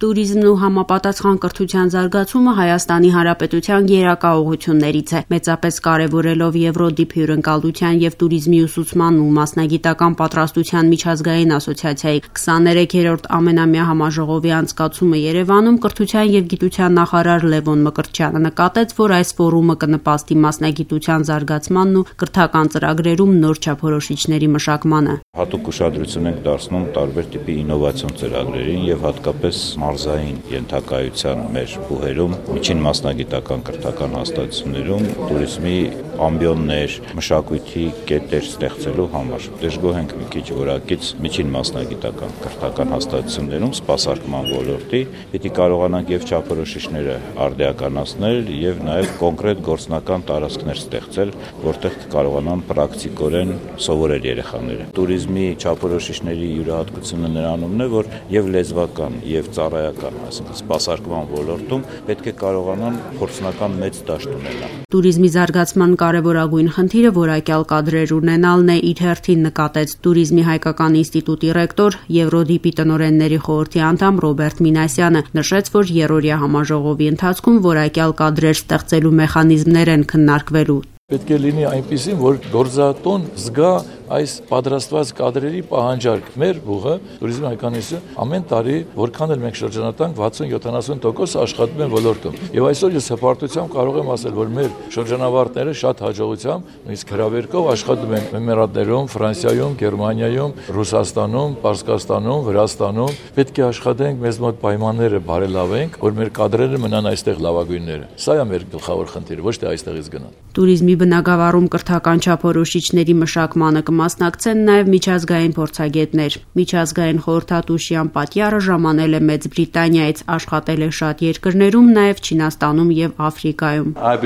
Տուրիզմն ու համապատասխան կրթության զարգացումը Հայաստանի Հանրապետության գերակա ուղղություններից է, մեծապես կարևորելով Եվրոդիփ հյուրընկալության և տուրիզմի ուսուցման ու մասնագիտական պատրաստության միջազգային ասոցիացիայի 23-րդ ամենամյա համաժողովի անցկացումը Երևանում կրթության և գիտության նախարար Լևոն Մկրտչյանը նկատեց, որ այս ֆորումը կնպաստի մասնագիտության զարգացմանն ու կրթական ծրագրերում նոր չափորոշիչների մշակմանը։ Հատուկ ուշադրություն ենք դարձնում տարբեր տիպի ինովացիոն ծրագրերին և հատկապես մարզային ենթակայության մեր բուհերում, միջին մասնագիտական կրթական հաստատություններում տուրիզմի ամբիոններ, մշակույթի կետեր ստեղծելու համար։ Դժգոհ ենք մի քիչ որակից միջին մասնագիտական կրթական հաստատություններում սպասարկման ոլորտի, պիտի կարողանանք եւ չափորոշիչները արդիականացնել եւ նաեւ կոնկրետ գործնական տարածքներ ստեղծել, որտեղ կարողանան պրակտիկորեն սովորել երեխաները։ Տուրիզմի չափորոշիչների յուրահատկությունը նրանումն է, որ եւ լեզվական, եւ ծառայական, այսինքն սպասարկման ոլորտում պետք է կարողանան փորձնական մեծ դաշտ ունենալ։ Տուրիզմի զարգացման կարևորագույն խնդիրը որակյալ կադրեր ունենալն է, իր հերթին նկատեց Տուրիզմի հայկական ինստիտուտի ռեկտոր, Եվրոդիպի տնօրենների խորհրդի անդամ Ռոբերտ Մինասյանը, նշեց, որ երրորդյա համաժողովի ընթացքում որակյալ կադրեր ստեղծելու մեխանիզմներ են քննարկվելու։ Պետք է լինի այնպիսին, որ գործատուն զգա այս պատրաստված կադրերի պահանջարկ։ Մեր բուղը Տուրիզմի հայկական ինստիտուտը ամեն տարի որքան էլ մենք շրջանատանք 60-70% աշխատում են ոլորտում։ Եվ այսօր ես հպարտությամբ կարող եմ ասել, որ մեր շրջանավարտները շատ հաջողությամբ, նույնիսկ հրավերքով աշխատում են Էմիրատներում, Ֆրանսիայում, Գերմանիայում, Ռուսաստանում, Պարսկաստանում, Վրաստանում։ Պետք է աշխատենք, մեզ մոտ պայմանները բարելավենք, որ մեր կադրերը մնան այստեղ լավագույնները։ Սա է մեր գլխավոր խնդիրը, ոչ թե այստեղից գնան։ Տուրիզմի բնագավառում կրթական չափորոշիչների մշակմանը կմասնակցեն նաև միջազգային փորձագետներ։ Միջազգային խորհրդատու Շիան Պատյարը ժամանել է Մեծ Բրիտանիայից, աշխատել է շատ երկրներում, նաև Չինաստանում եւ Աֆրիկայում։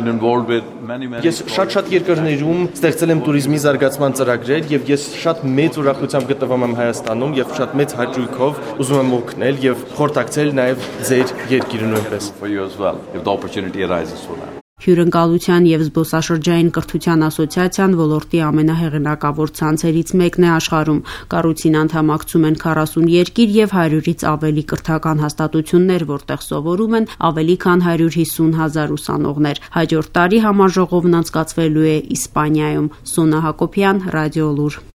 Ես շատ երկրներում ստեղծել եմ տուրիզմի զարգացման ծրագրեր եւ ես շատ մեծ ուրախությամբ գտնվում եմ Հայաստանում եւ շատ մեծ հաճույքով ուզում եմ օգնել եւ խորհրդակցել նաև ձեր երկիրը նույնպես։ Հյուրընկալության և զբոսաշրջային կրթության ասոցիացիան ոլորտի ամենահեղինակավոր ցանցերից մեկն է աշխարհում։ Կառույցին անդամակցում են 40 երկիր եւ 100-ից ավելի կրթական հաստատություններ, որտեղ սովորում են ավելի քան 150,000 ուսանողներ։ Հաջորդ տարի համաժողովն անցկացվելու է Իսպանիայում։ Սոնա Հակոբյան, Ռադիոլուր։